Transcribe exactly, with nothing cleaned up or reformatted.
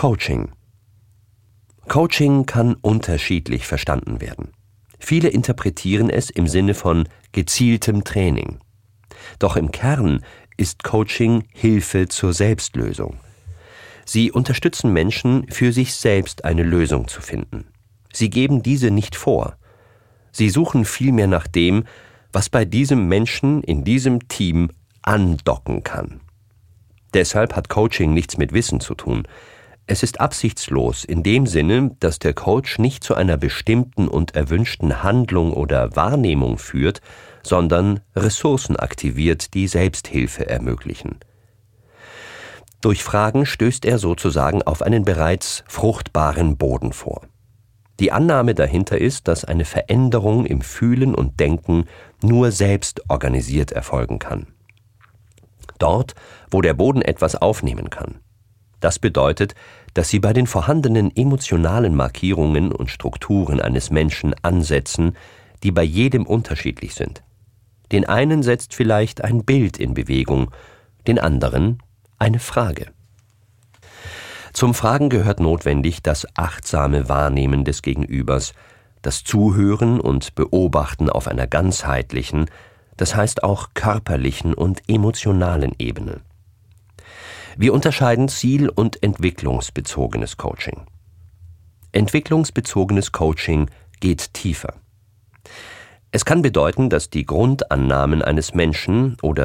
Coaching. Coaching kann unterschiedlich verstanden werden. Viele interpretieren es im Sinne von gezieltem Training. Doch im Kern ist Coaching Hilfe zur Selbstlösung. Sie unterstützen Menschen, für sich selbst eine Lösung zu finden. Sie geben diese nicht vor. Sie suchen vielmehr nach dem, was bei diesem Menschen in diesem Team andocken kann. Deshalb hat Coaching nichts mit Wissen zu tun. Es ist absichtslos in dem Sinne, dass der Coach nicht zu einer bestimmten und erwünschten Handlung oder Wahrnehmung führt, sondern Ressourcen aktiviert, die Selbsthilfe ermöglichen. Durch Fragen stößt er sozusagen auf einen bereits fruchtbaren Boden vor. Die Annahme dahinter ist, dass eine Veränderung im Fühlen und Denken nur selbst organisiert erfolgen kann. Dort, wo der Boden etwas aufnehmen kann. Das bedeutet, dass sie bei den vorhandenen emotionalen Markierungen und Strukturen eines Menschen ansetzen, die bei jedem unterschiedlich sind. Den einen setzt vielleicht ein Bild in Bewegung, den anderen eine Frage. Zum Fragen gehört notwendig das achtsame Wahrnehmen des Gegenübers, das Zuhören und Beobachten auf einer ganzheitlichen, das heißt auch körperlichen und emotionalen Ebene. Wir unterscheiden ziel- und entwicklungsbezogenes Coaching. Entwicklungsbezogenes Coaching geht tiefer. Es kann bedeuten, dass die Grundannahmen eines Menschen oder